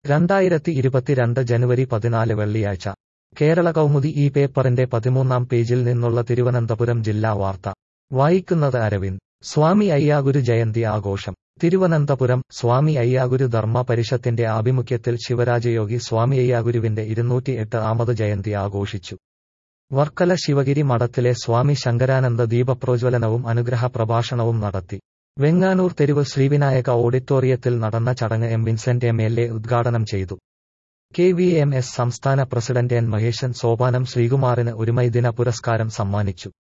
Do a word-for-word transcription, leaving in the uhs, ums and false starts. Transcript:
രണ്ടായിരത്തി ഇരുപത്തിരണ്ട് ജനുവരി പതിനാല് വെള്ളിയാഴ്ച കേരള കൗമുദി ഈ പേപ്പറിന്റെ പതിമൂന്നാം പേജിൽ നിന്നുള്ള തിരുവനന്തപുരം ജില്ലാ വാർത്ത വായിക്കുന്നത് അരവിന്ദ്. സ്വാമി അയ്യാഗുരു ജയന്തി ആഘോഷം. തിരുവനന്തപുരം സ്വാമി അയ്യാഗുരു ധർമ്മ പരിഷത്തിന്റെ ആഭിമുഖ്യത്തിൽ ശിവരാജയോഗി സ്വാമി അയ്യാഗുരുവിന്റെ ഇരുന്നൂറ്റി എട്ട് ആമത് ജയന്തി ആഘോഷിച്ചു. വർക്കല ശിവഗിരി മഠത്തിലെ സ്വാമി ശങ്കരാനന്ദ ദീപപ്രോജ്വലനവും അനുഗ്രഹ പ്രഭാഷണവും നടത്തി. വെങ്ങാനൂർ തെരുവ് ശ്രീവിനായക ഓഡിറ്റോറിയത്തിൽ നടന്ന ചടങ്ങ് M Vincent M L A ഉദ്ഘാടനം ചെയ്തു. കെ വി എം എസ് സംസ്ഥാന പ്രസിഡന്റ് എൻ മഹേശൻ സോപാനം ശ്രീകുമാറിന് ഒരുമൈദിന പുരസ്കാരം സമ്മാനിച്ചു.